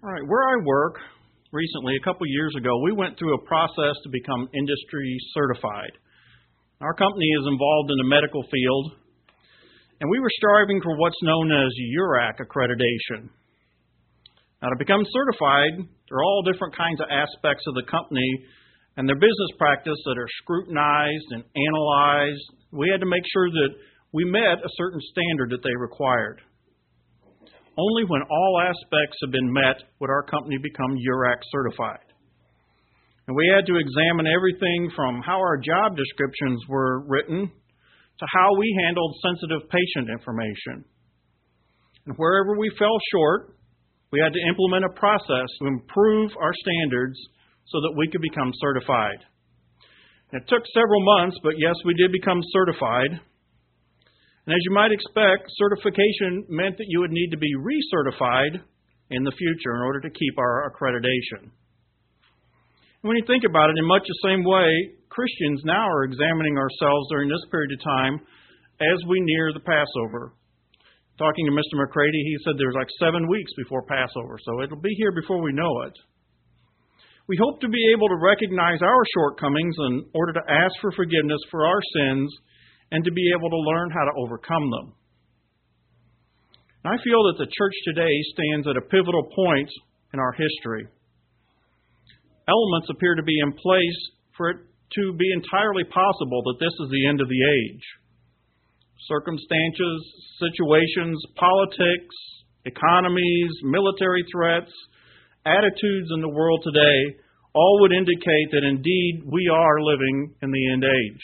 All right, where I work, recently, a couple years ago, we went through a process to become industry certified. Our company is involved in the medical field, and we were striving for what's known as URAC accreditation. Now, to become certified, there are all different kinds of aspects of the company and their business practice that are scrutinized and analyzed. We had to make sure that we met a certain standard that they required. Only when all aspects have been met would our company become URAC certified. And we had to examine everything from how our job descriptions were written to how we handled sensitive patient information. And wherever we fell short, we had to implement a process to improve our standards so that we could become certified. And it took several months, but yes, we did become certified. And as you might expect, certification meant that you would need to be recertified in the future in order to keep our accreditation. And when you think about it, in much the same way, Christians now are examining ourselves during this period of time as we near the Passover. Talking to Mr. McCready, he said there's like 7 weeks before Passover, so it'll be here before we know it. We hope to be able to recognize our shortcomings in order to ask for forgiveness for our sins and to be able to learn how to overcome them. And I feel that the church today stands at a pivotal point in our history. Elements appear to be in place for it to be entirely possible that this is the end of the age. Circumstances, situations, politics, economies, military threats, attitudes in the world today all would indicate that indeed we are living in the end age.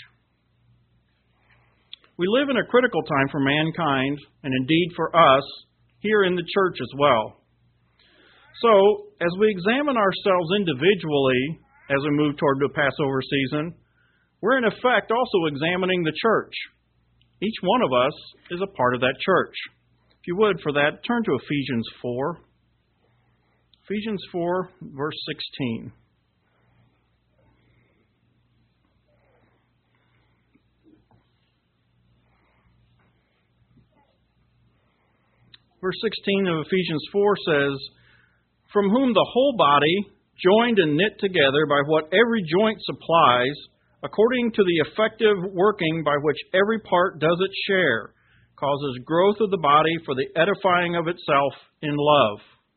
We live in a critical time for mankind and indeed for us here in the church as well. So, as we examine ourselves individually as we move toward the Passover season, we're in effect also examining the church. Each one of us is a part of that church. If you would, for that, turn to Ephesians 4. Ephesians 4, verse 16. Verse 16 of Ephesians 4 says, "From whom the whole body, joined and knit together by what every joint supplies, according to the effective working by which every part does its share, causes growth of the body for the edifying of itself in love."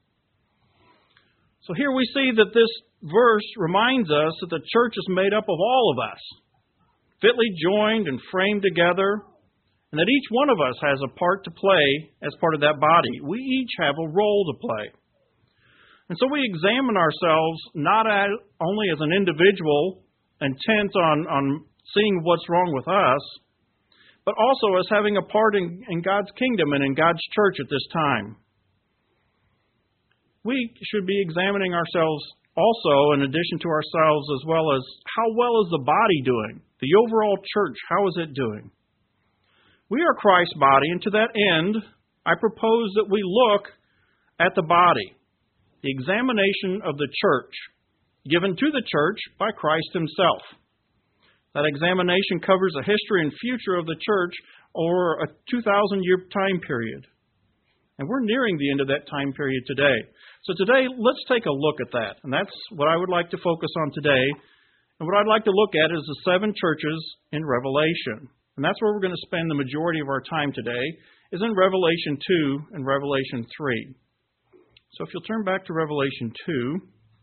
So here we see that this verse reminds us that the church is made up of all of us, fitly joined and framed together, and that each one of us has a part to play as part of that body. We each have a role to play. And so we examine ourselves not only as an individual intent on seeing what's wrong with us, but also as having a part in God's kingdom and in God's church at this time. We should be examining ourselves also, in addition to ourselves, as well as how well is the body doing? The overall church, how is it doing? We are Christ's body, and to that end, I propose that we look at the body, the examination of the church, given to the church by Christ himself. That examination covers the history and future of the church over a 2,000-year time period. And we're nearing the end of that time period today. So today, let's take a look at that. And that's what I would like to focus on today. And what I'd like to look at is the 7 churches in Revelation. And that's where we're going to spend the majority of our time today, is in Revelation 2 and Revelation 3. So if you'll turn back to Revelation 2.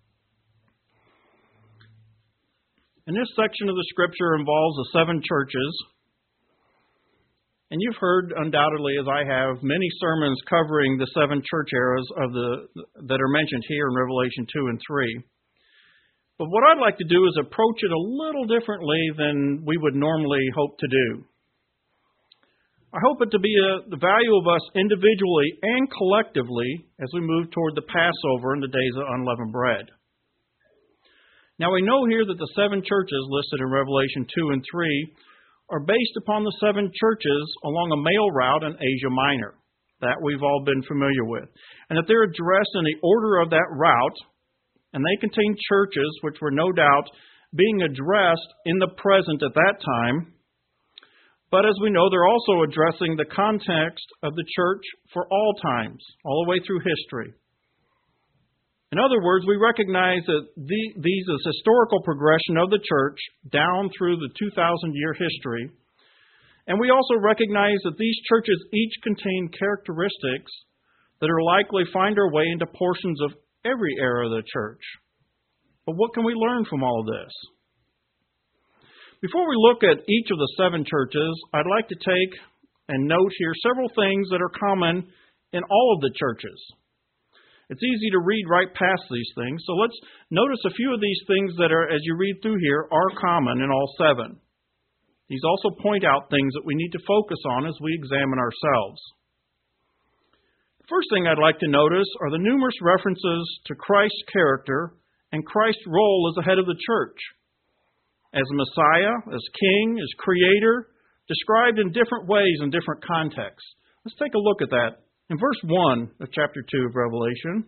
And this section of the Scripture involves the 7 churches. And you've heard, undoubtedly, as I have, many sermons covering the 7 church eras that are mentioned here in Revelation 2 and 3. But what I'd like to do is approach it a little differently than we would normally hope to do. I hope it to be the value of us individually and collectively as we move toward the Passover and the days of unleavened bread. Now we know here that the 7 churches listed in Revelation 2 and 3 are based upon the 7 churches along a mail route in Asia Minor that we've all been familiar with, and that they're addressed in the order of that route, and they contain churches which were no doubt being addressed in the present at that time, but as we know, they're also addressing the context of the church for all times, all the way through history. In other words, we recognize that these is historical progression of the church down through the 2,000-year history. And we also recognize that these churches each contain characteristics that are likely find their way into portions of every era of the church. But what can we learn from all of this? Before we look at each of the 7 churches, I'd like to take and note here several things that are common in all of the churches. It's easy to read right past these things, so let's notice a few of these things that are, as you read through here, are common in all 7. These also point out things that we need to focus on as we examine ourselves. The first thing I'd like to notice are the numerous references to Christ's character and Christ's role as the head of the church. As Messiah, as King, as Creator, described in different ways in different contexts. Let's take a look at that. In verse 1 of chapter 2 of Revelation,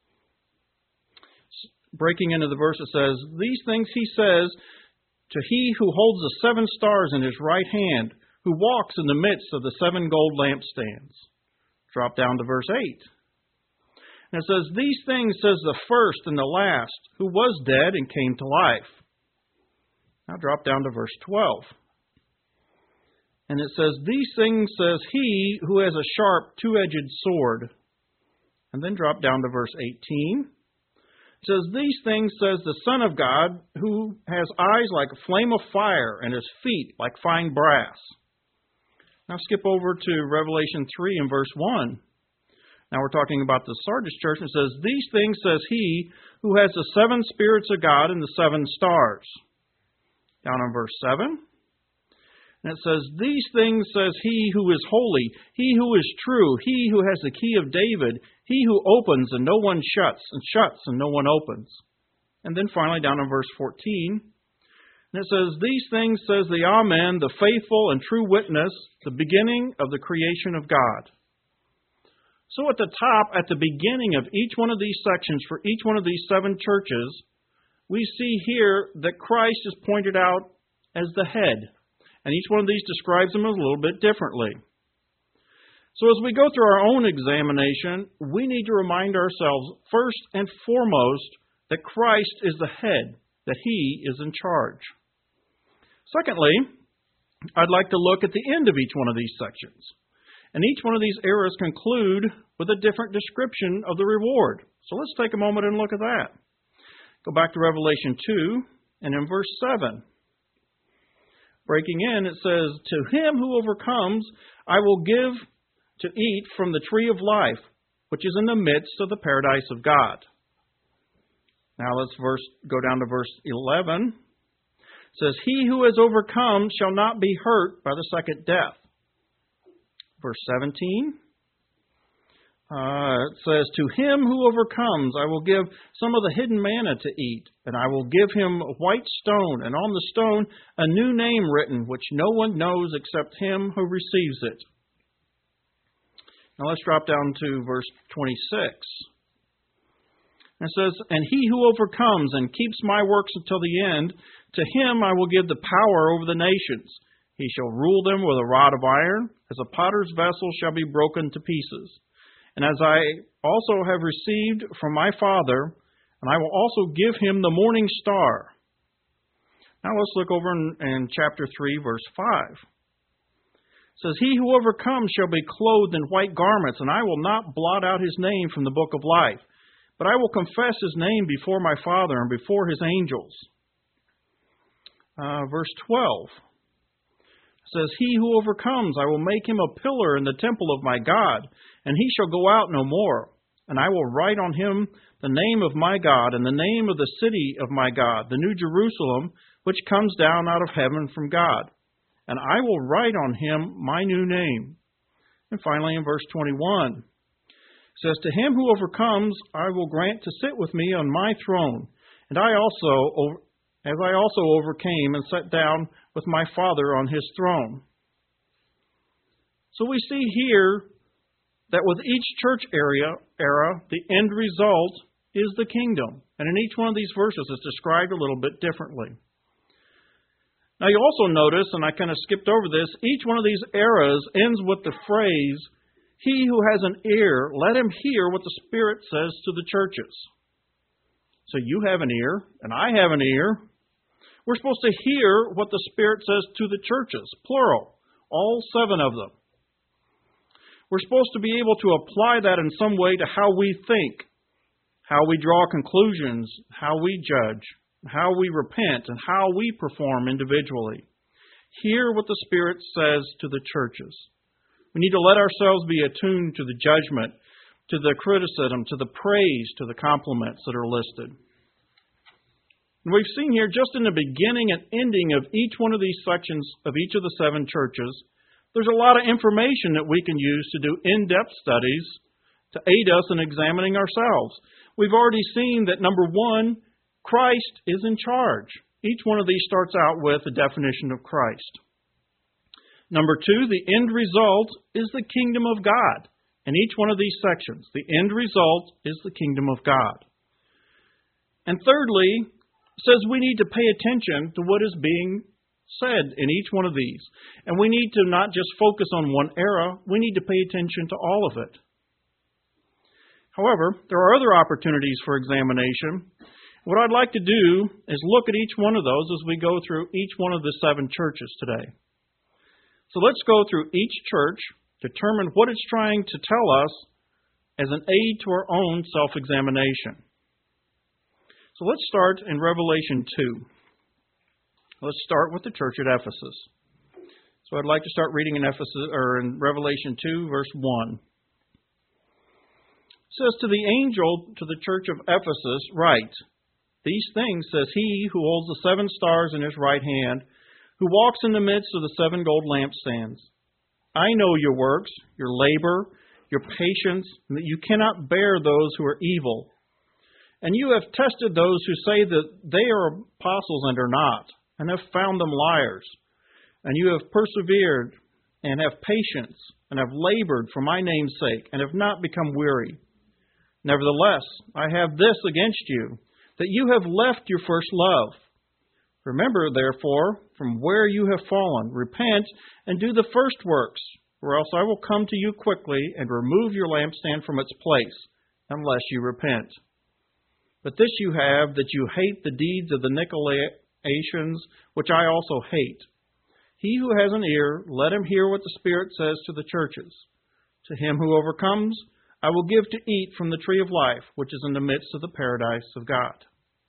breaking into the verse, it says, "These things he says to he who holds the 7 stars in his right hand, who walks in the midst of the 7 gold lampstands." Drop down to verse 8. And it says, "These things says the first and the last, who was dead and came to life." Now drop down to verse 12. And it says, "These things says he who has a sharp, 2-edged sword." And then drop down to verse 18. It says, "These things says the Son of God, who has eyes like a flame of fire and his feet like fine brass." Now skip over to Revelation 3 and verse 1. Now we're talking about the Sardis church. It says, "These things says he who has the 7 spirits of God and the 7 stars." Down in verse 7. And it says, "These things says he who is holy, he who is true, he who has the key of David, he who opens and no one shuts, and shuts and no one opens." And then finally down in verse 14, and it says, "These things says the Amen, the faithful and true witness, the beginning of the creation of God." So at the top, at the beginning of each one of these sections for each one of these 7 churches, we see here that Christ is pointed out as the head. And each one of these describes him a little bit differently. So as we go through our own examination, we need to remind ourselves first and foremost that Christ is the head, that he is in charge. Secondly, I'd like to look at the end of each one of these sections. And each one of these eras conclude with a different description of the reward. So let's take a moment and look at that. Go back to Revelation 2, and in verse 7. Breaking in, it says, "To him who overcomes, I will give to eat from the tree of life, which is in the midst of the paradise of God." Now let's go down to verse 11. It says, "He who has overcome shall not be hurt by the second death." Verse 17. It says, "To him who overcomes, I will give some of the hidden manna to eat, and I will give him a white stone, and on the stone a new name written, which no one knows except him who receives it." Now let's drop down to verse 26. It says, "And he who overcomes and keeps my works until the end, to him I will give the power over the nations. He shall rule them with a rod of iron, as a potter's vessel shall be broken to pieces. And as I also have received from my Father, and I will also give him the morning star." Now let's look over in chapter 3, verse 5. It says, "He who overcomes shall be clothed in white garments, and I will not blot out his name from the book of life, but I will confess his name before my Father and before his angels." Verse 12. It says, "He who overcomes, I will make him a pillar in the temple of my God, and he shall go out no more. And I will write on him the name of my God and the name of the city of my God, the new Jerusalem, which comes down out of heaven from God. And I will write on him my new name." And finally in verse 21, it says, "To him who overcomes, I will grant to sit with me on my throne, and I also overcame and sat down with my Father on his throne." So we see here that with each church era, the end result is the kingdom. And in each one of these verses, it's described a little bit differently. Now you also notice, and I kind of skipped over this, each one of these eras ends with the phrase, "He who has an ear, let him hear what the Spirit says to the churches." So you have an ear, and I have an ear. We're supposed to hear what the Spirit says to the churches, plural, all 7 of them. We're supposed to be able to apply that in some way to how we think, how we draw conclusions, how we judge, how we repent, and how we perform individually. Hear what the Spirit says to the churches. We need to let ourselves be attuned to the judgment, to the criticism, to the praise, to the compliments that are listed. And we've seen here, just in the beginning and ending of each one of these sections of each of the 7 churches, there's a lot of information that we can use to do in-depth studies to aid us in examining ourselves. We've already seen that, number 1, Christ is in charge. Each one of these starts out with a definition of Christ. Number 2, the end result is the kingdom of God. In each one of these sections, the end result is the kingdom of God. And thirdly, it says we need to pay attention to what is being said in each one of these. And we need to not just focus on one era, we need to pay attention to all of it. However, there are other opportunities for examination. What I'd like to do is look at each one of those as we go through each one of the 7 churches today. So let's go through each church, determine what it's trying to tell us as an aid to our own self-examination. So let's start in Revelation 2. Let's start with the church at Ephesus. So I'd like to start reading in Revelation 2, verse 1. It says, "To the angel to the church of Ephesus write, These things says he who holds the 7 stars in his right hand, who walks in the midst of the 7 gold lampstands. I know your works, your labor, your patience, and that you cannot bear those who are evil. And you have tested those who say that they are apostles and are not, and have found them liars. And you have persevered and have patience and have labored for my name's sake and have not become weary. Nevertheless, I have this against you, that you have left your first love. Remember, therefore, from where you have fallen, repent and do the first works, or else I will come to you quickly and remove your lampstand from its place, unless you repent. But this you have, that you hate the deeds of the Nicolaitans, which I also hate. He who has an ear, let him hear what the Spirit says to the churches. To him who overcomes, I will give to eat from the tree of life, which is in the midst of the paradise of God."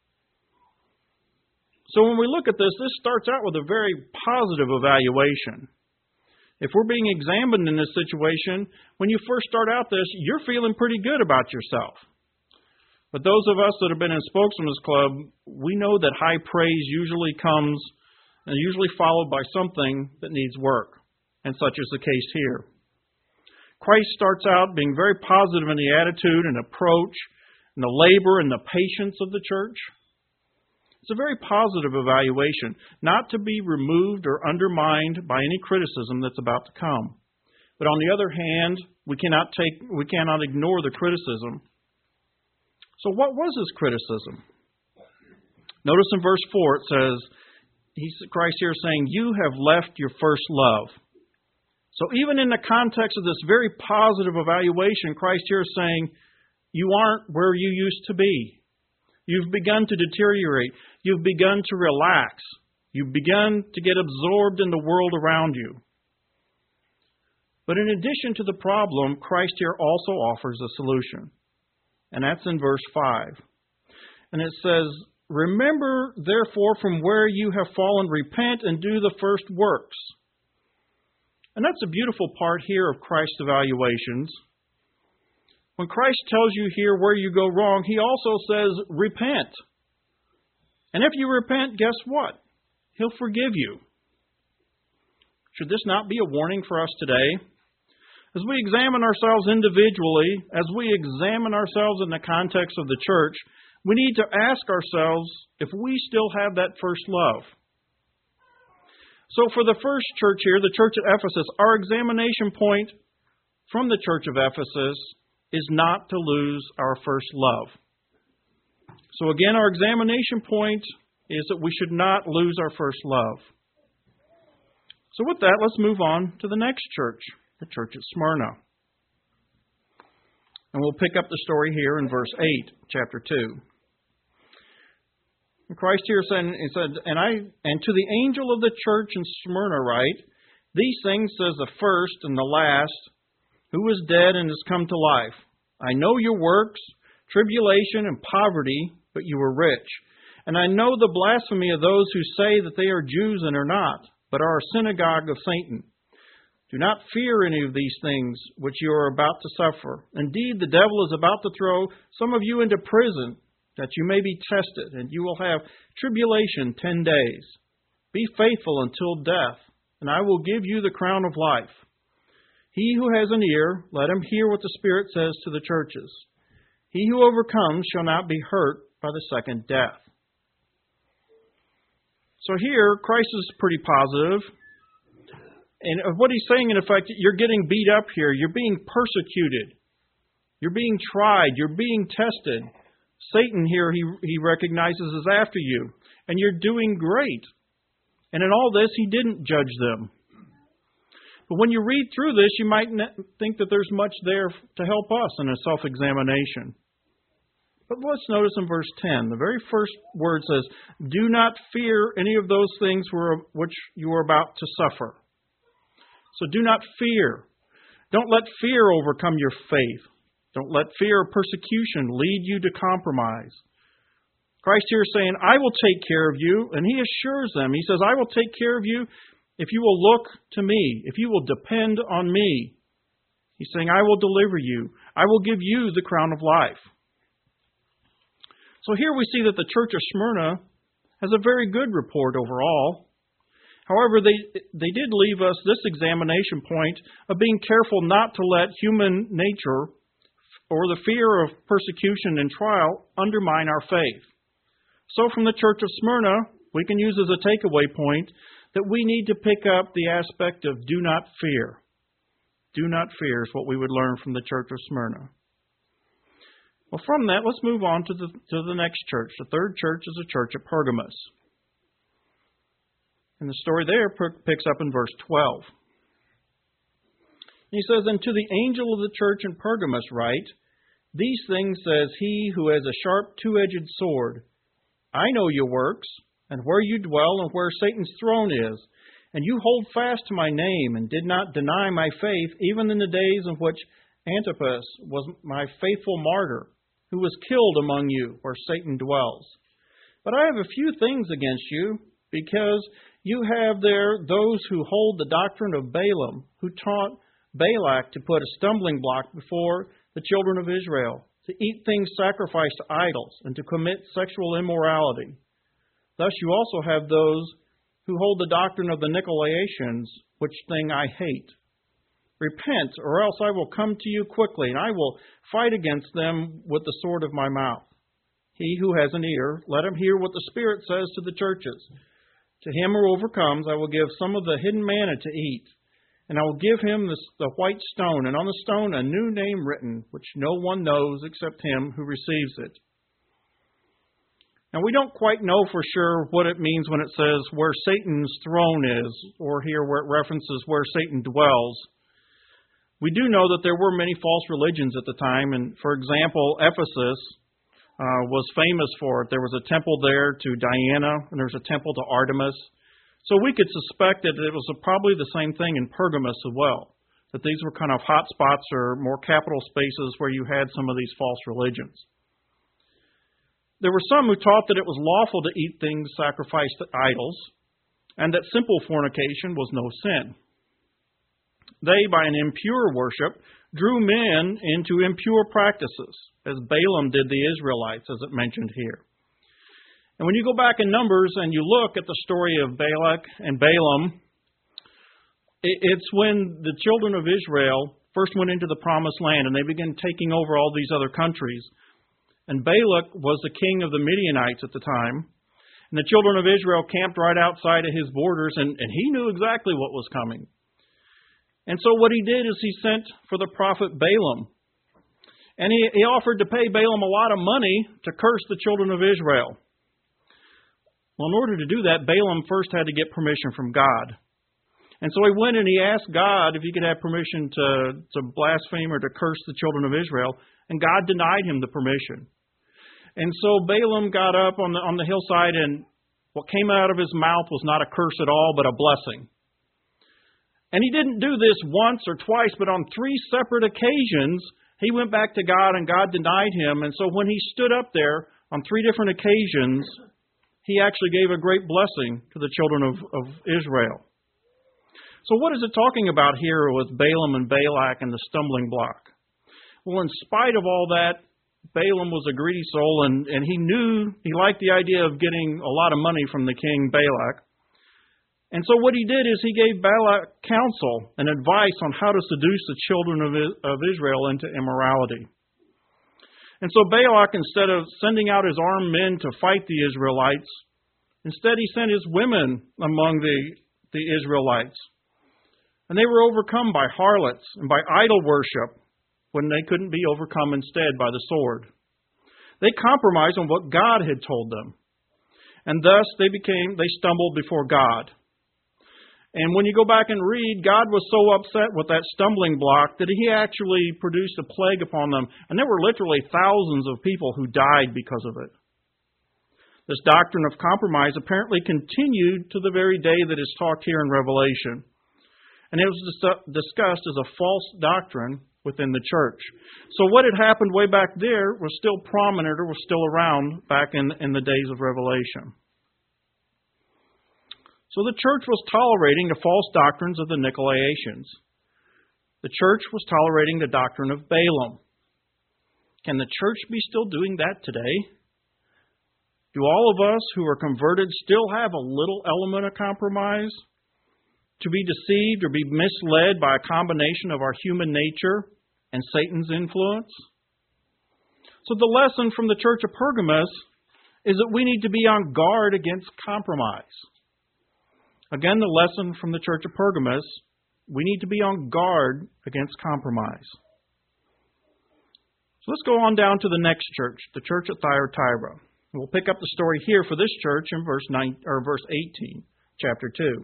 So when we look at this starts out with a very positive evaluation. If we're being examined in this situation, when you first start out this, you're feeling pretty good about yourself. But those of us that have been in Spokesman's Club, we know that high praise usually comes and usually followed by something that needs work, and such is the case here. Christ starts out being very positive in the attitude and approach and the labor and the patience of the church. It's a very positive evaluation, not to be removed or undermined by any criticism that's about to come. But on the other hand, we cannot ignore the criticism. So what was his criticism? Notice in verse 4 it says, Christ here is saying, you have left your first love. So even in the context of this very positive evaluation, Christ here is saying, you aren't where you used to be. You've begun to deteriorate. You've begun to relax. You've begun to get absorbed in the world around you. But in addition to the problem, Christ here also offers a solution. And that's in verse 5. And it says, remember, therefore, from where you have fallen, repent and do the first works. And that's a beautiful part here of Christ's evaluations. When Christ tells you here where you go wrong, he also says, repent. And if you repent, guess what? He'll forgive you. Should this not be a warning for us today? As we examine ourselves individually, as we examine ourselves in the context of the church, we need to ask ourselves if we still have that first love. So for the first church here, the church at Ephesus, our examination point from the church of Ephesus is not to lose our first love. So again, our examination point is that we should not lose our first love. So with that, let's move on to the next church, the church at Smyrna. And we'll pick up the story here in verse 8, chapter 2. And Christ here said, and to the angel of the church in Smyrna write, these things says the first and the last, who was dead and is come to life. I know your works, tribulation and poverty, but you are rich. And I know the blasphemy of those who say that they are Jews and are not, but are a synagogue of Satan. Do not fear any of these things which you are about to suffer. Indeed, the devil is about to throw some of you into prison, that you may be tested, and you will have tribulation 10 days. Be faithful until death, and I will give you the crown of life. He who has an ear, let him hear what the Spirit says to the churches. He who overcomes shall not be hurt by the second death. So here, Christ is pretty positive. And what he's saying, in effect, you're getting beat up here. You're being persecuted. You're being tried. You're being tested. Satan here, he recognizes, is after you. And you're doing great. And in all this, he didn't judge them. But when you read through this, you might think that there's much there to help us in a self-examination. But let's notice in verse 10, the very first word says, do not fear any of those things which you are about to suffer. So do not fear. Don't let fear overcome your faith. Don't let fear of persecution lead you to compromise. Christ here is saying, I will take care of you, and he assures them. He says, I will take care of you if you will look to me, if you will depend on me. He's saying, I will deliver you. I will give you the crown of life. So here we see that the church of Smyrna has a very good report overall. However, they did leave us this examination point of being careful not to let human nature or the fear of persecution and trial undermine our faith. So from the church of Smyrna, we can use as a takeaway point that we need to pick up the aspect of do not fear. Do not fear is what we would learn from the church of Smyrna. Well, from that, let's move on to the next church. The third church is a church at Pergamos. And the story there picks up in verse 12. He says, and to the angel of the church in Pergamos write, these things says he who has a sharp two-edged sword. I know your works, and where you dwell, and where Satan's throne is. And you hold fast to my name, and did not deny my faith, even in the days in which Antipas was my faithful martyr, who was killed among you, where Satan dwells. But I have a few things against you, because you have there those who hold the doctrine of Balaam, who taught Balak to put a stumbling block before the children of Israel, to eat things sacrificed to idols, and to commit sexual immorality. Thus you also have those who hold the doctrine of the Nicolaitans, which thing I hate. Repent, or else I will come to you quickly, and I will fight against them with the sword of my mouth. He who has an ear, let him hear what the Spirit says to the churches. To him who overcomes, I will give some of the hidden manna to eat, and I will give him the white stone, and on the stone a new name written, which no one knows except him who receives it. Now, we don't quite know for sure what it means when it says where Satan's throne is, or here where it references where Satan dwells. We do know that there were many false religions at the time, and for example, Ephesus was famous for it. There was a temple there to Diana, and there was a temple to Artemis. So we could suspect that it was probably the same thing in Pergamos as well, that these were kind of hot spots or more capital spaces where you had some of these false religions. There were some who taught that it was lawful to eat things sacrificed to idols, and that simple fornication was no sin. They, by an impure worship, drew men into impure practices, as Balaam did the Israelites, as it mentioned here. And when you go back in Numbers and you look at the story of Balak and Balaam, it's when the children of Israel first went into the Promised Land and they began taking over all these other countries. And Balak was the king of the Midianites at the time. And the children of Israel camped right outside of his borders, and he knew exactly what was coming. And so what he did is he sent for the prophet Balaam. And he offered to pay Balaam a lot of money to curse the children of Israel. Well, in order to do that, Balaam first had to get permission from God. And so he went and he asked God if he could have permission to blaspheme or to curse the children of Israel. And God denied him the permission. And so Balaam got up on the hillside, and what came out of his mouth was not a curse at all, but a blessing. And he didn't do this once or twice, but on 3 separate occasions, he went back to God, and God denied him. And so when he stood up there on 3 different occasions, he actually gave a great blessing to the children of Israel. So what is it talking about here with Balaam and Balak and the stumbling block? Well, in spite of all that, Balaam was a greedy soul, and he liked the idea of getting a lot of money from the king Balak. And so what he did is he gave Balak counsel and advice on how to seduce the children of Israel into immorality. And so Balak, instead of sending out his armed men to fight the Israelites, instead he sent his women among the Israelites. And they were overcome by harlots and by idol worship when they couldn't be overcome instead by the sword. They compromised on what God had told them. And thus they stumbled before God. And when you go back and read, God was so upset with that stumbling block that he actually produced a plague upon them. And there were literally thousands of people who died because of it. This doctrine of compromise apparently continued to the very day that is talked here in Revelation. And it was discussed as a false doctrine within the church. So what had happened way back there was still prominent or was still around back in the days of Revelation. So the church was tolerating the false doctrines of the Nicolaitans. The church was tolerating the doctrine of Balaam. Can the church be still doing that today? Do all of us who are converted still have a little element of compromise? To be deceived or be misled by a combination of our human nature and Satan's influence? So the lesson from the church of Pergamos is that we need to be on guard against compromise. Again, the lesson from the church of Pergamos, we need to be on guard against compromise. So let's go on down to the next church, the church at Thyatira. We'll pick up the story here for this church in verse 18, chapter 2.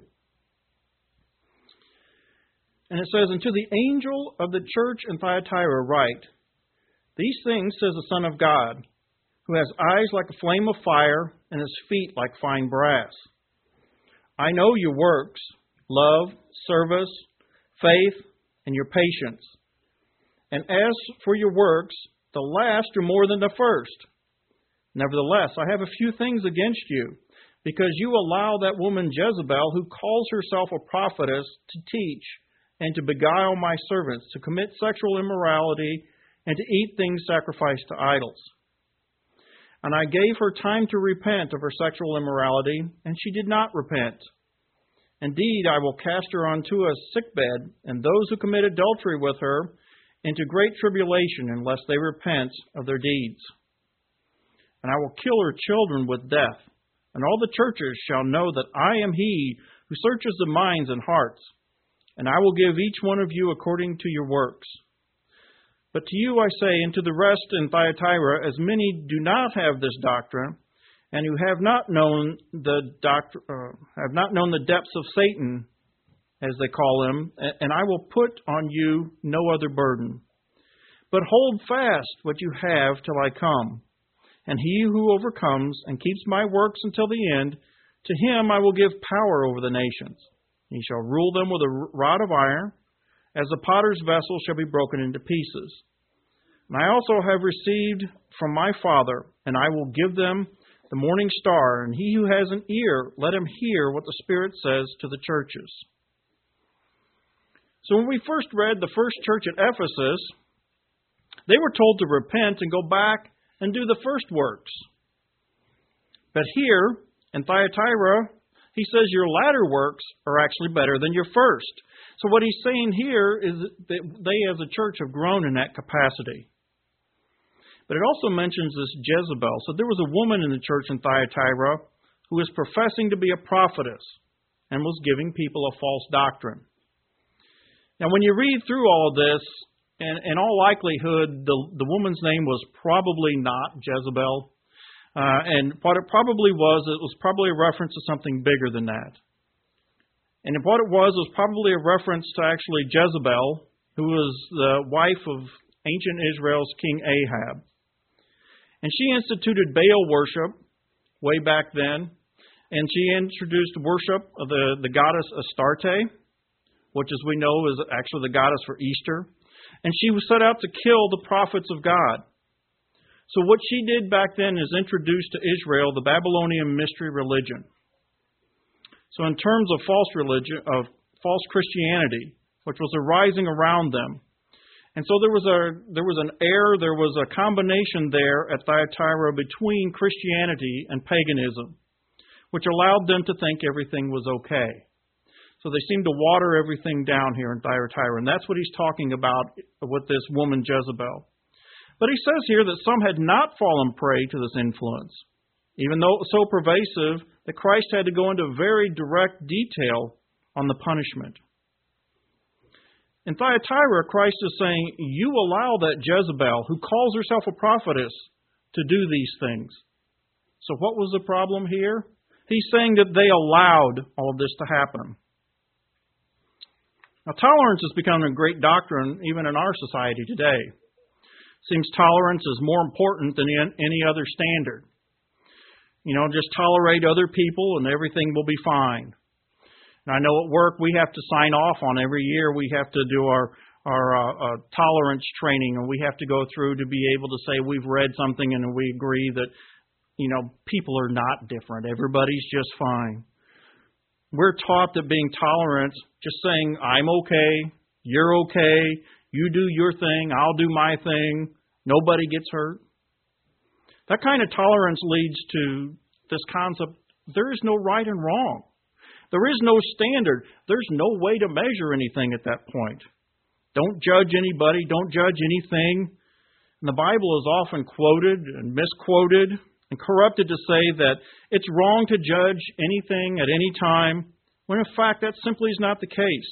And it says, "And to the angel of the church in Thyatira write, These things says the Son of God, who has eyes like a flame of fire and his feet like fine brass. I know your works, love, service, faith, and your patience. And as for your works, the last are more than the first. Nevertheless, I have a few things against you, because you allow that woman Jezebel, who calls herself a prophetess, to teach and to beguile my servants to commit sexual immorality and to eat things sacrificed to idols. And I gave her time to repent of her sexual immorality, and she did not repent. Indeed, I will cast her onto a sickbed, and those who commit adultery with her into great tribulation, unless they repent of their deeds. And I will kill her children with death, and all the churches shall know that I am He who searches the minds and hearts, and I will give each one of you according to your works. But to you I say, and to the rest in Thyatira, as many do not have this doctrine, and who have not known the depths of Satan, as they call him, and I will put on you no other burden. But hold fast what you have till I come. And he who overcomes and keeps my works until the end, to him I will give power over the nations. He shall rule them with a rod of iron, as the potter's vessel shall be broken into pieces. And I also have received from my Father, and I will give them the morning star. And he who has an ear, let him hear what the Spirit says to the churches." So when we first read the first church at Ephesus, they were told to repent and go back and do the first works. But here, in Thyatira, he says your latter works are actually better than your first. So what he's saying here is that they as a church have grown in that capacity. But it also mentions this Jezebel. So there was a woman in the church in Thyatira who was professing to be a prophetess and was giving people a false doctrine. Now when you read through all of this, in all likelihood, the woman's name was probably not Jezebel. And what it was probably a reference to something bigger than that. And what it was probably a reference to actually Jezebel, who was the wife of ancient Israel's King Ahab. And she instituted Baal worship way back then. And she introduced worship of the goddess Astarte, which, as we know, is actually the goddess for Easter. And she was set out to kill the prophets of God. So what she did back then is introduce to Israel the Babylonian mystery religion. So in terms of false Christianity, which was arising around them. And so there was an error, there was a combination there at Thyatira between Christianity and paganism, which allowed them to think everything was okay. So they seemed to water everything down here in Thyatira, and that's what he's talking about with this woman Jezebel. But he says here that some had not fallen prey to this influence, even though it was so pervasive that Christ had to go into very direct detail on the punishment. In Thyatira, Christ is saying, you allow that Jezebel, who calls herself a prophetess, to do these things. So what was the problem here? He's saying that they allowed all of this to happen. Now, tolerance has become a great doctrine even in our society today. It seems tolerance is more important than any other standard. Just tolerate other people and everything will be fine. And I know at work we have to sign off on every year. We have to do our tolerance training, and we have to go through to be able to say we've read something and we agree that, people are not different. Everybody's just fine. We're taught that being tolerant, just saying, I'm okay, you're okay, you do your thing, I'll do my thing, nobody gets hurt. That kind of tolerance leads to this concept, there is no right and wrong. There is no standard. There's no way to measure anything at that point. Don't judge anybody. Don't judge anything. And the Bible is often quoted and misquoted and corrupted to say that it's wrong to judge anything at any time, when in fact that simply is not the case.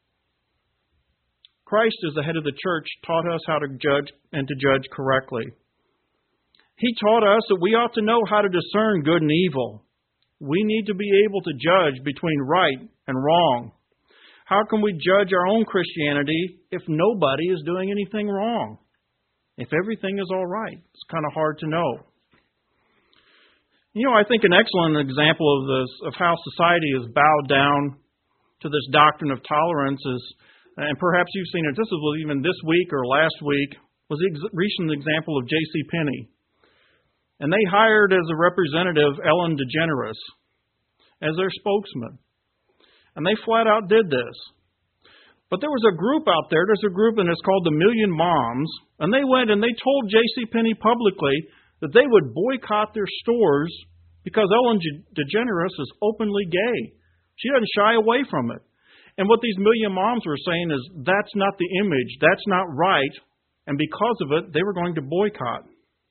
Christ, as the head of the church, taught us how to judge and to judge correctly. He taught us that we ought to know how to discern good and evil. We need to be able to judge between right and wrong. How can we judge our own Christianity if nobody is doing anything wrong? If everything is all right, it's kind of hard to know. I think an excellent example of this, of how society has bowed down to this doctrine of tolerance is, and perhaps you've seen it, this was even this week or last week, was the recent example of J.C. Penney. And they hired as a representative Ellen DeGeneres as their spokesman. And they flat out did this. But there was a group out there, there's a group and it's called the Million Moms, and they went and they told J.C. Penney publicly that they would boycott their stores because Ellen DeGeneres is openly gay. She doesn't shy away from it. And what these Million Moms were saying is that's not the image, that's not right, and because of it, they were going to boycott.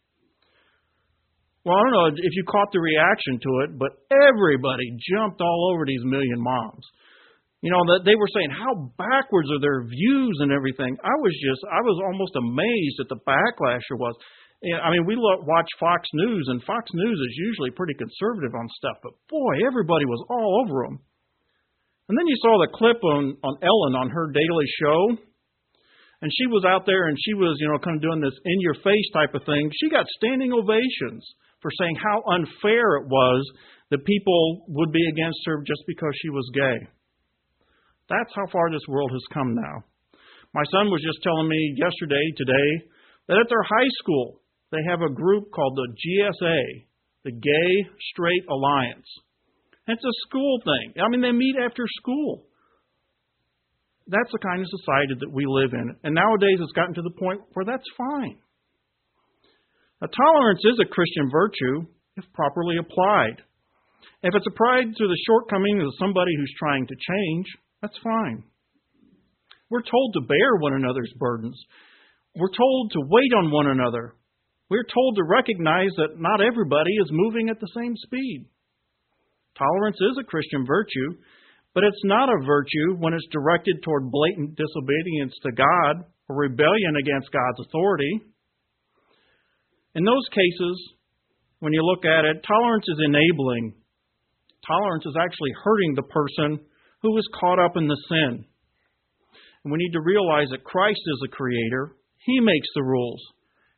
Well, I don't know if you caught the reaction to it, but everybody jumped all over these Million Moms. They were saying how backwards are their views and everything. I was almost amazed at the backlash there was. We watch Fox News, and Fox News is usually pretty conservative on stuff, but boy, everybody was all over them. And then you saw the clip on Ellen on her daily show, and she was out there and she was, kind of doing this in-your-face type of thing. She got standing ovations for saying how unfair it was that people would be against her just because she was gay. That's how far this world has come now. My son was just telling me today, that at their high school, they have a group called the GSA, the Gay Straight Alliance. It's a school thing. They meet after school. That's the kind of society that we live in. And nowadays it's gotten to the point where that's fine. Now, tolerance is a Christian virtue if properly applied. If it's applied to the shortcomings of somebody who's trying to change, that's fine. We're told to bear one another's burdens. We're told to wait on one another. We're told to recognize that not everybody is moving at the same speed. Tolerance is a Christian virtue, but it's not a virtue when it's directed toward blatant disobedience to God or rebellion against God's authority. In those cases, when you look at it, tolerance is enabling. Tolerance is actually hurting the person who is caught up in the sin. And we need to realize that Christ is the creator. He makes the rules.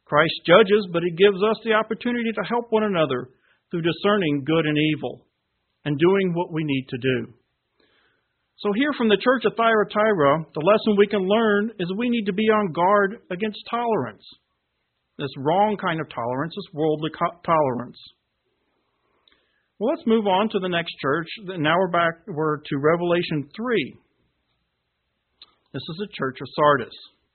Christ judges, but He gives us the opportunity to help one another through discerning good and evil and doing what we need to do. So here from the church of Thyatira, the lesson we can learn is we need to be on guard against tolerance. This wrong kind of tolerance, this worldly tolerance. Well, let's move on to the next church. Now we're to Revelation 3. This is the church of Sardis.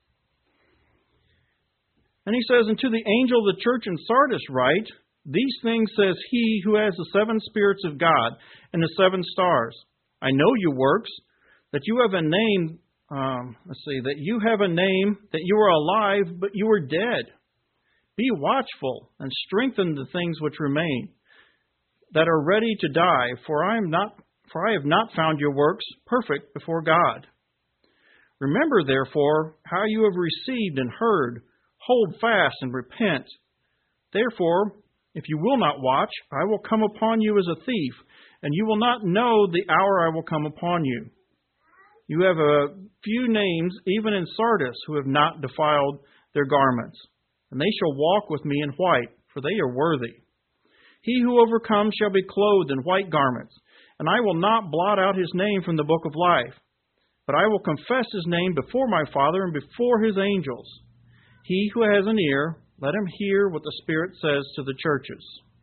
And he says, "And to the angel of the church in Sardis write, These things says he who has the 7 spirits of God and the 7 stars. I know your works, that you have a name, that you have a name, that you are alive, but you are dead. Be watchful and strengthen the things which remain, that are ready to die, for I have not found your works perfect before God. Remember, therefore, how you have received and heard, hold fast and repent. Therefore, if you will not watch, I will come upon you as a thief, and you will not know the hour I will come upon you. You have a few names, even in Sardis, who have not defiled their garments, and they shall walk with me in white, for they are worthy. He who overcomes shall be clothed in white garments, and I will not blot out his name from the book of life, but I will confess his name before my Father and before his angels. He who has an ear, let him hear what the Spirit says to the churches."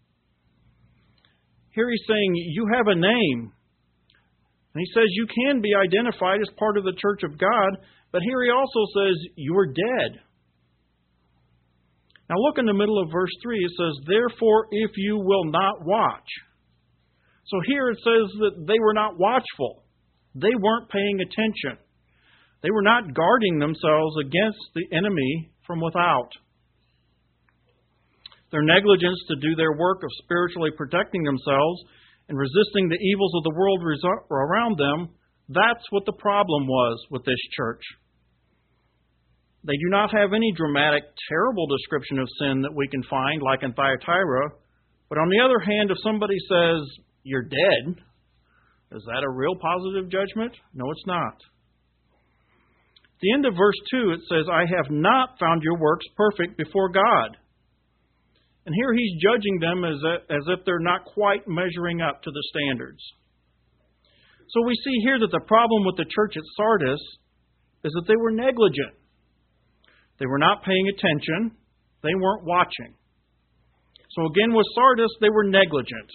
Here he's saying, you have a name. And he says you can be identified as part of the church of God, but here he also says you are dead. Now look in the middle of verse 3. It says, "Therefore, if you will not watch." So here it says that they were not watchful. They weren't paying attention. They were not guarding themselves against the enemy from without. Their negligence to do their work of spiritually protecting themselves and resisting the evils of the world around them, that's what the problem was with this church. They do not have any dramatic, terrible description of sin that we can find, like in Thyatira. But on the other hand, if somebody says, you're dead, is that a real positive judgment? No, it's not. At the end of verse 2, it says, "I have not found your works perfect before God." And here he's judging them as if they're not quite measuring up to the standards. So we see here that the problem with the church at Sardis is that they were negligent. They were not paying attention. They weren't watching. So again, with Sardis, they were negligent.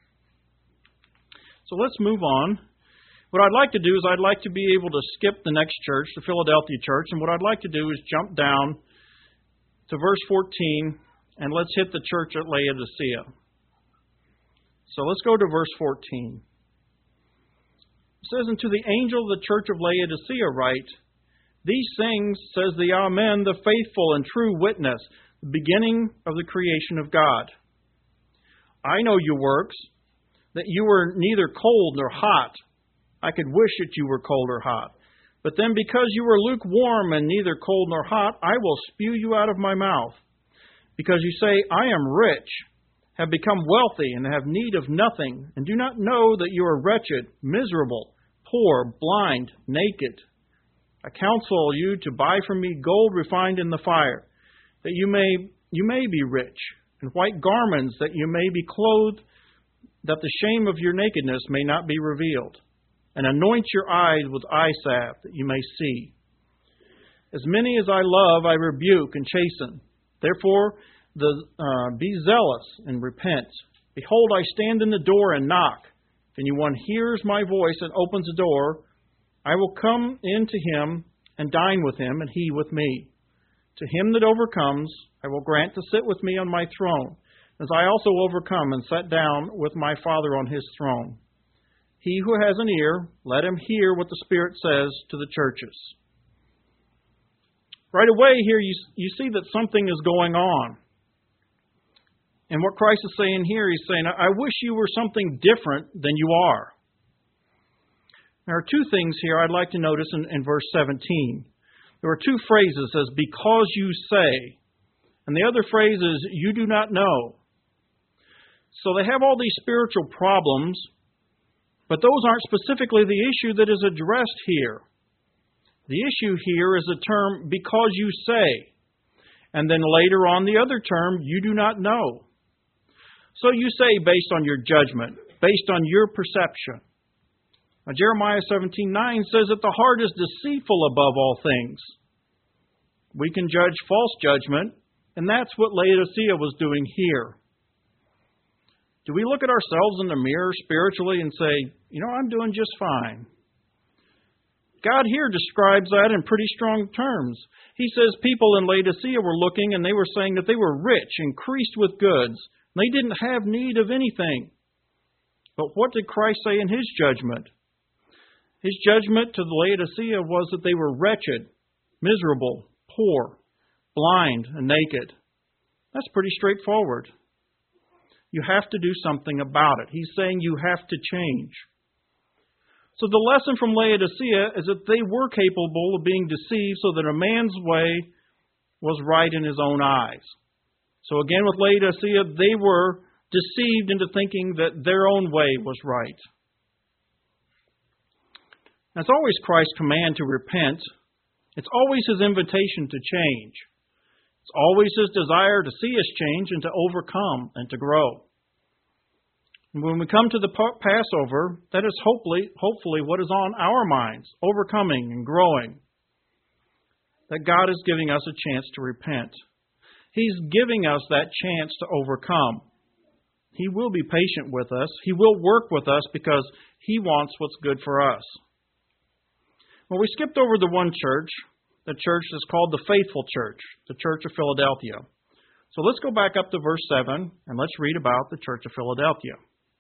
So let's move on. What I'd like to do is I'd like to be able to skip the next church, the Philadelphia church, and what I'd like to do is jump down to verse 14, and let's hit the church at Laodicea. So let's go to verse 14. It says, "And to the angel of the church of Laodicea write, These things says the Amen, the faithful and true witness, the beginning of the creation of God. I know your works, that you are neither cold nor hot. I could wish that you were cold or hot. But then because you are lukewarm and neither cold nor hot, I will spew you out of my mouth. Because you say, I am rich, have become wealthy, and have need of nothing, and do not know that you are wretched, miserable, poor, blind, naked. I counsel you to buy from me gold refined in the fire, that you may be rich, and white garments, that you may be clothed, that the shame of your nakedness may not be revealed. And anoint your eyes with eye salve, that you may see. As many as I love, I rebuke and chasten. Therefore, be zealous and repent. Behold, I stand in the door and knock. If anyone hears my voice and opens the door, I will come in to him and dine with him, and he with me. To him that overcomes, I will grant to sit with me on my throne, as I also overcome and sat down with my Father on his throne. He who has an ear, let him hear what the Spirit says to the churches." Right away here, you see that something is going on. And what Christ is saying here, he's saying, I wish you were something different than you are. There are two things here I'd like to notice in verse 17. There are two phrases. It says, because you say. And the other phrase is, you do not know. So they have all these spiritual problems, but those aren't specifically the issue that is addressed here. The issue here is the term, because you say. And then later on the other term, you do not know. So you say based on your judgment, based on your perception. Now, Jeremiah 17:9 says that the heart is deceitful above all things. We can judge false judgment, and that's what Laodicea was doing here. Do we look at ourselves in the mirror spiritually and say, I'm doing just fine? God here describes that in pretty strong terms. He says people in Laodicea were looking and they were saying that they were rich, increased with goods. They didn't have need of anything. But what did Christ say in His judgment? His judgment to the Laodicea was that they were wretched, miserable, poor, blind, and naked. That's pretty straightforward. You have to do something about it. He's saying you have to change. So the lesson from Laodicea is that they were capable of being deceived so that a man's way was right in his own eyes. So again with Laodicea, they were deceived into thinking that their own way was right. Now, it's always Christ's command to repent. It's always His invitation to change. It's always His desire to see us change and to overcome and to grow. And when we come to the Passover, that is hopefully what is on our minds, overcoming and growing. That God is giving us a chance to repent. He's giving us that chance to overcome. He will be patient with us. He will work with us because He wants what's good for us. Well, we skipped over the one church. The church is called the Faithful Church, the Church of Philadelphia. So let's go back up to verse 7 and let's read about the Church of Philadelphia.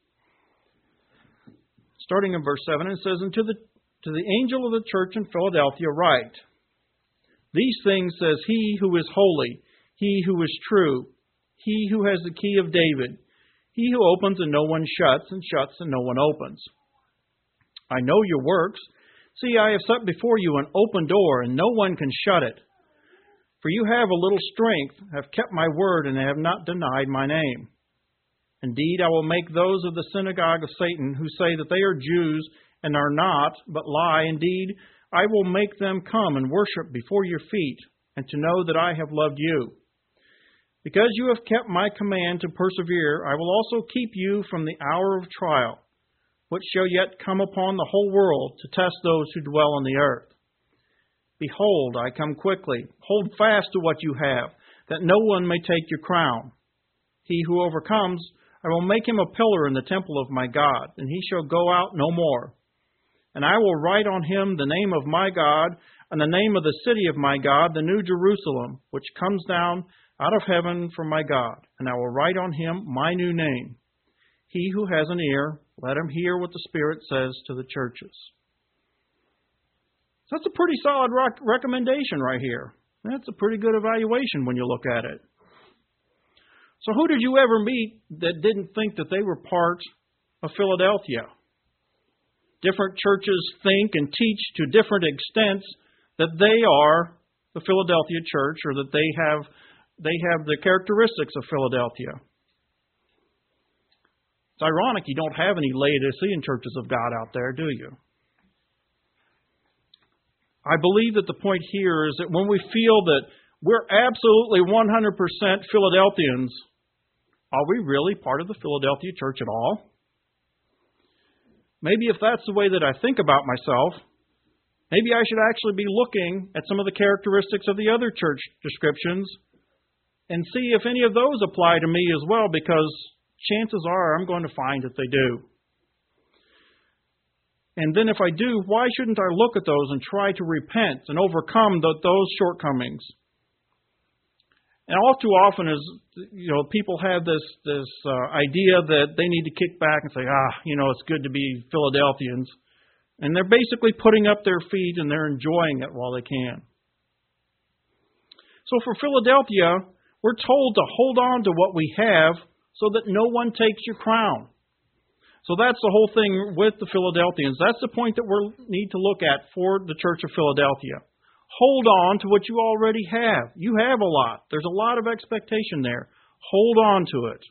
Starting in verse 7, it says, "And to the angel of the church in Philadelphia write, These things says He who is holy, He who is true, He who has the key of David, He who opens and no one shuts, and shuts and no one opens. I know your works. See, I have set before you an open door, and no one can shut it. For you have a little strength, have kept my word, and have not denied my name. Indeed, I will make those of the synagogue of Satan who say that they are Jews and are not, but lie. Indeed, I will make them come and worship before your feet, and to know that I have loved you. Because you have kept my command to persevere, I will also keep you from the hour of trial, which shall yet come upon the whole world to test those who dwell on the earth. Behold, I come quickly. Hold fast to what you have, that no one may take your crown. He who overcomes, I will make him a pillar in the temple of my God, and he shall go out no more. And I will write on him the name of my God, and the name of the city of my God, the new Jerusalem, which comes down out of heaven from my God. And I will write on him my new name. He who has an ear, let him hear what the Spirit says to the churches." So that's a pretty solid recommendation right here. That's a pretty good evaluation when you look at it. So who did you ever meet that didn't think that they were part of Philadelphia? Different churches think and teach to different extents that they are the Philadelphia church, or that they have the characteristics of Philadelphia. It's ironic you don't have any Laodicean churches of God out there, do you? I believe that the point here is that when we feel that we're absolutely 100% Philadelphians, are we really part of the Philadelphia church at all? Maybe if that's the way that I think about myself, maybe I should actually be looking at some of the characteristics of the other church descriptions and see if any of those apply to me as well, because chances are I'm going to find that they do. And then if I do, why shouldn't I look at those and try to repent and overcome those shortcomings? And all too often, people have this idea that they need to kick back and say, it's good to be Philadelphians. And they're basically putting up their feet and they're enjoying it while they can. So for Philadelphia, we're told to hold on to what we have so that no one takes your crown. So that's the whole thing with the Philadelphians. That's the point that we need to look at for the Church of Philadelphia. Hold on to what you already have. You have a lot. There's a lot of expectation there. Hold on to it.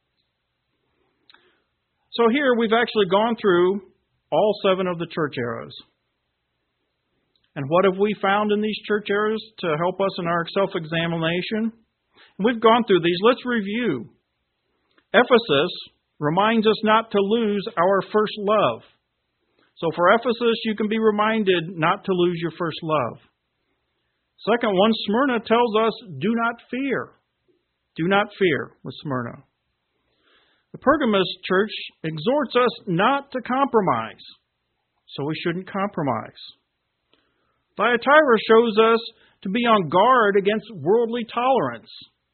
So here we've actually gone through all 7 of the church eras. And what have we found in these church areas to help us in our self-examination? We've gone through these. Let's review. Ephesus reminds us not to lose our first love. So for Ephesus, you can be reminded not to lose your first love. Second one, Smyrna tells us, do not fear. Do not fear with Smyrna. The Pergamos church exhorts us not to compromise, so we shouldn't compromise. Thyatira shows us to be on guard against worldly tolerance.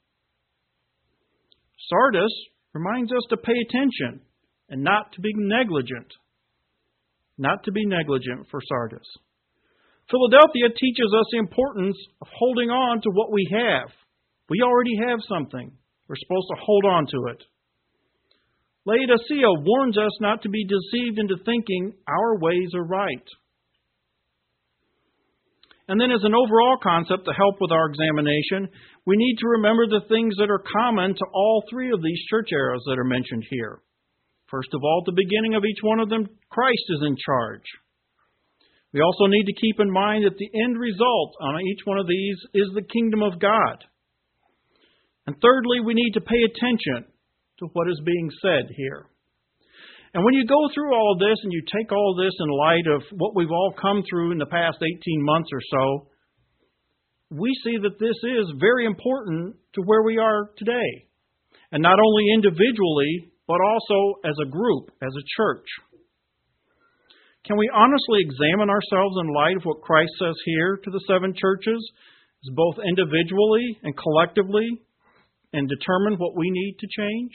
Sardis reminds us to pay attention and not to be negligent. Not to be negligent for Sardis. Philadelphia teaches us the importance of holding on to what we have. We already have something. We're supposed to hold on to it. Laodicea warns us not to be deceived into thinking our ways are right. And then as an overall concept to help with our examination, we need to remember the things that are common to all three of these church eras that are mentioned here. First of all, at the beginning of each one of them, Christ is in charge. We also need to keep in mind that the end result on each one of these is the kingdom of God. And thirdly, we need to pay attention to what is being said here. And when you go through all of this and you take all of this in light of what we've all come through in the past 18 months or so, we see that this is very important to where we are today. And not only individually, but also as a group, as a church. Can we honestly examine ourselves in light of what Christ says here to the seven churches, both individually and collectively, and determine what we need to change?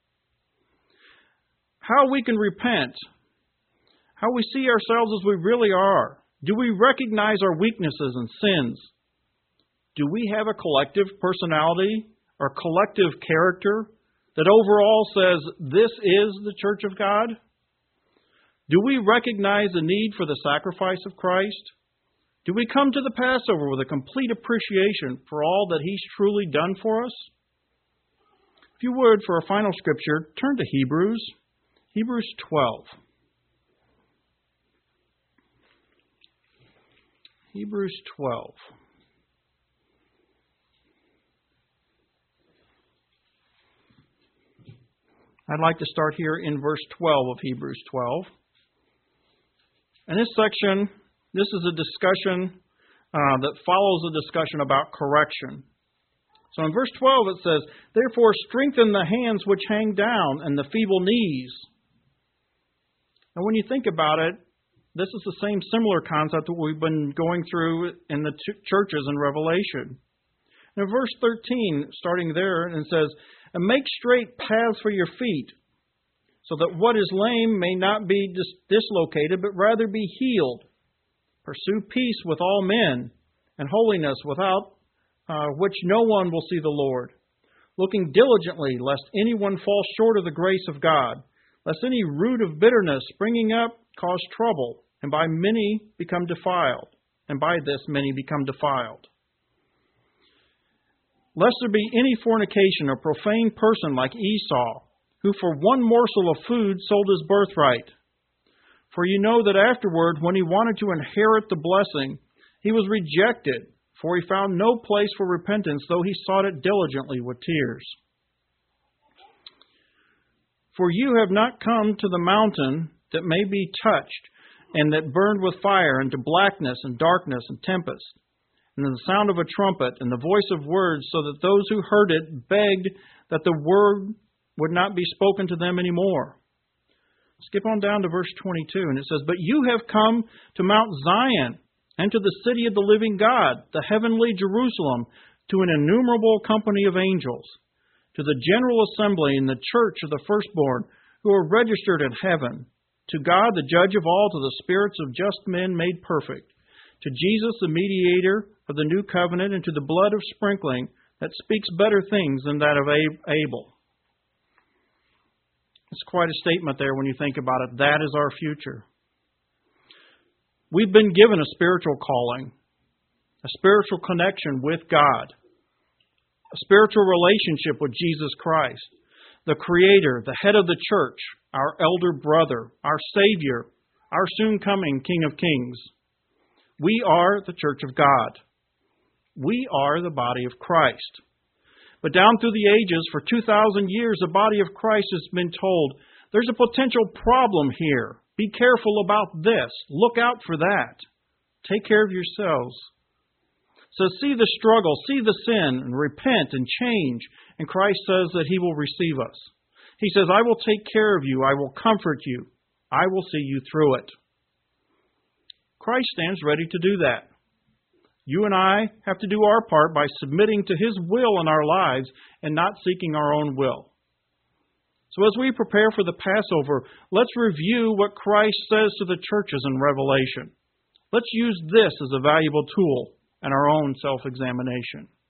How we can repent, how we see ourselves as we really are. Do we recognize our weaknesses and sins? Do we have a collective personality or collective character that overall says this is the church of God? Do we recognize the need for the sacrifice of Christ? Do we come to the Passover with a complete appreciation for all that He's truly done for us? If you would, for our final scripture, turn to Hebrews 12. Hebrews 12. I'd like to start here in verse 12 of Hebrews 12. And this section, this is a discussion that follows a discussion about correction. So in verse 12 it says, "Therefore strengthen the hands which hang down and the feeble knees." And when you think about it, this is the same similar concept that we've been going through in the churches in Revelation. And in verse 13, starting there, it says, "And make straight paths for your feet, so that what is lame may not be dislocated, but rather be healed. Pursue peace with all men, and holiness, without which no one will see the Lord. Looking diligently, lest anyone fall short of the grace of God, lest any root of bitterness springing up cause trouble, and by many become defiled. And by this many become defiled. Lest there be any fornication or profane person like Esau, who for one morsel of food sold his birthright. For you know that afterward, when he wanted to inherit the blessing, he was rejected, for he found no place for repentance, though he sought it diligently with tears. For you have not come to the mountain that may be touched, and that burned with fire, and to blackness and darkness and tempest, and the sound of a trumpet, and the voice of words, so that those who heard it begged that the word would not be spoken to them anymore." Skip on down to verse 22, and it says, "But you have come to Mount Zion, and to the city of the living God, the heavenly Jerusalem, to an innumerable company of angels, to the general assembly in the church of the firstborn, who are registered in heaven, to God the judge of all, to the spirits of just men made perfect, to Jesus the mediator of the new covenant, and to the blood of sprinkling that speaks better things than that of Abel." It's quite a statement there when you think about it. That is our future. We've been given a spiritual calling, a spiritual connection with God, a spiritual relationship with Jesus Christ, the Creator, the head of the church, our elder brother, our Savior, our soon-coming King of Kings. We are the church of God. We are the body of Christ. But down through the ages, for 2,000 years, the body of Christ has been told, there's a potential problem here. Be careful about this. Look out for that. Take care of yourselves. So see the struggle, see the sin, and repent and change. And Christ says that He will receive us. He says, I will take care of you. I will comfort you. I will see you through it. Christ stands ready to do that. You and I have to do our part by submitting to His will in our lives and not seeking our own will. So as we prepare for the Passover, let's review what Christ says to the churches in Revelation. Let's use this as a valuable tool in our own self-examination.